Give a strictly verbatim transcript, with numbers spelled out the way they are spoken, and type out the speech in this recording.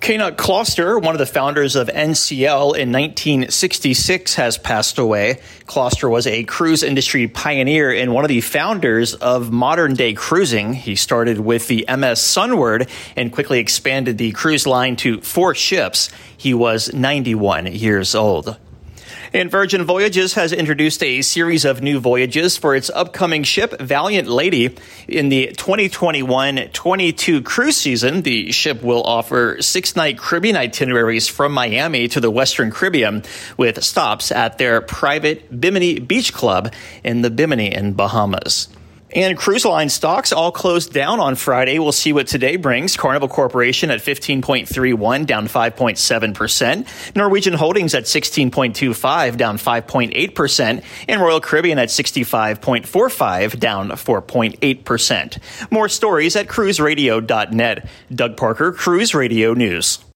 Knut Kloster, one of the founders of N C L in nineteen sixty-six, has passed away. Kloster was a cruise industry pioneer and one of the founders of modern-day cruising. He started with the M S Sunward and quickly expanded the cruise line to four ships. He was ninety-one years old. And Virgin Voyages has introduced a series of new voyages for its upcoming ship, Valiant Lady. In the twenty twenty-one twenty-two cruise season, the ship will offer six-night Caribbean itineraries from Miami to the Western Caribbean, with stops at their private Bimini Beach Club in the Bimini in Bahamas. And cruise line stocks all closed down on Friday. We'll see what today brings. Carnival Corporation at fifteen point three one, down five point seven percent. Norwegian Holdings at sixteen point two five, down five point eight percent. And Royal Caribbean at sixty-five point four five, down four point eight percent. More stories at cruise radio dot net. Doug Parker, Cruise Radio News.